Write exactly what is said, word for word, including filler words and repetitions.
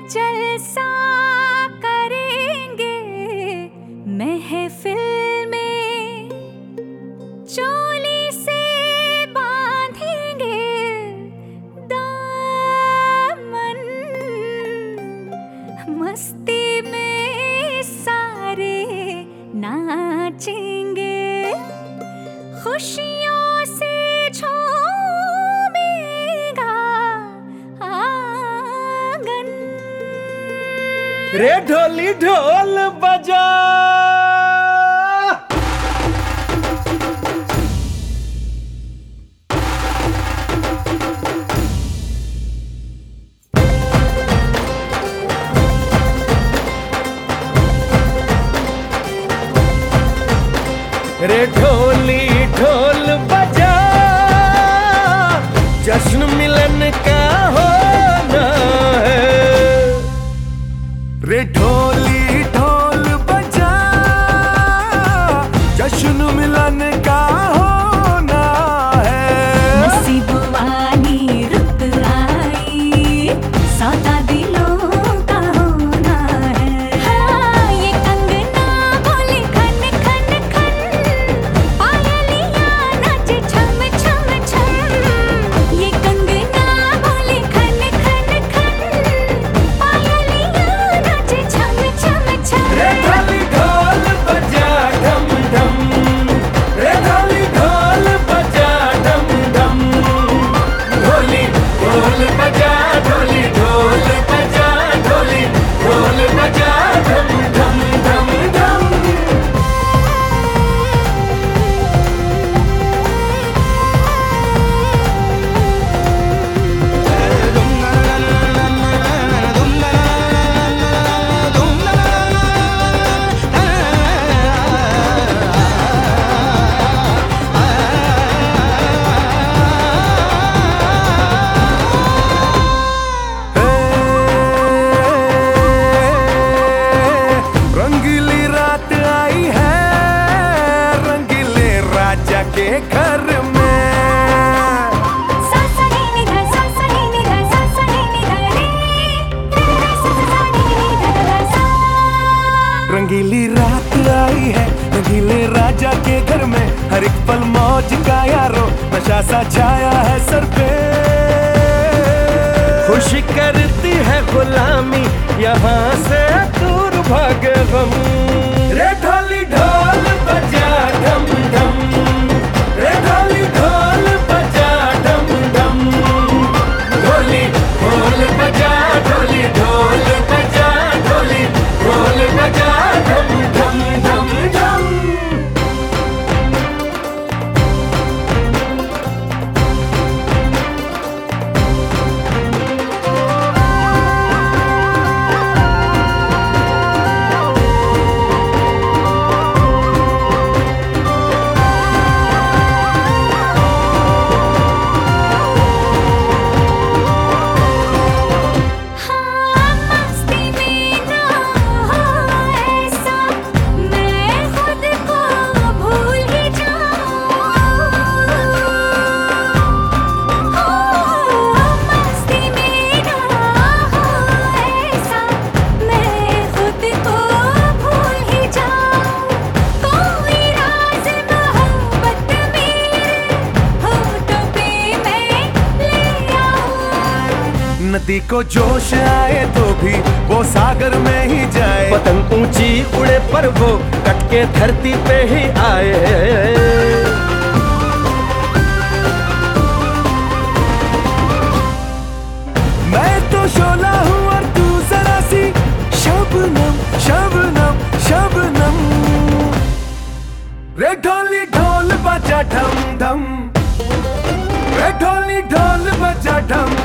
जलसा करेंगे महफिल में, चोली से बांधेंगे दामन, मस्ती में सारे नाचेंगे, खुशियों से झूमेगा आंगन। रे ढोली ढोल बजा, रे ढोली ढोल बजा, जश्न मिलन का होना है। रे ढोली ढोल बजा, जश्न मिलन का होना है। नसीब वाली रुत आई, सौदा दिलों का होना है। हाँ, ये कंगना बोले खन खन खन, पायलियाँ नाचे छम छम छम। ये कंगना बोले खन खन खन, पायलियाँ नाचे छम छम छम। रे ढोली ढोल बजा ढम ढम, रे ढोली ढोल बजा ढम ढम, ढोली ढोल बजा, ढोली ढोल बजा, ढोली ढोल बजा ढम ढम ढम ढम। रंगीली रात आई है, रंगीले राजा के घर में। सा सा नी नी धा, सा सा नी नी धा, सा सा नी नी धा रे, रे रे सा सा सा नी नी धा धा धा सा। रंगीली रात आई है, रंगीले राजा के घर में। हर एक पल मौज का यारो, नशा सा छाया है सर पे। खुशी करती है गुलामी, यहाँ से दूर भागे हम। रे ढोली ढोल बजा ढम ढम, रे ढोली ढोल बजा ढम ढम, ढोली ढोल बजा, ढोली ढोल बजा, ढोली ढोल बजा ढम ढम ढम ढम। हाँ, मस्ती में ना हो ऐसा, मैं खुद को भूल ही जाऊँ। मस्ती में ना हो ऐसा, मैं खुद को भूल ही जाऊँ। कोई राज मोहब्बत मेरे होठों पे मैं ले आऊँ। नदी को जोश आए तो भी वो सागर में ही जाए। पतंग ऊंची उड़े पर वो कट के धरती पे ही आए। मैं तो शोला हूँ और तू जरा सी शबनम शबनम शबनम। रे ढोली ढोल बजा ढम ढम, रे ढोली ढोल बजा ढम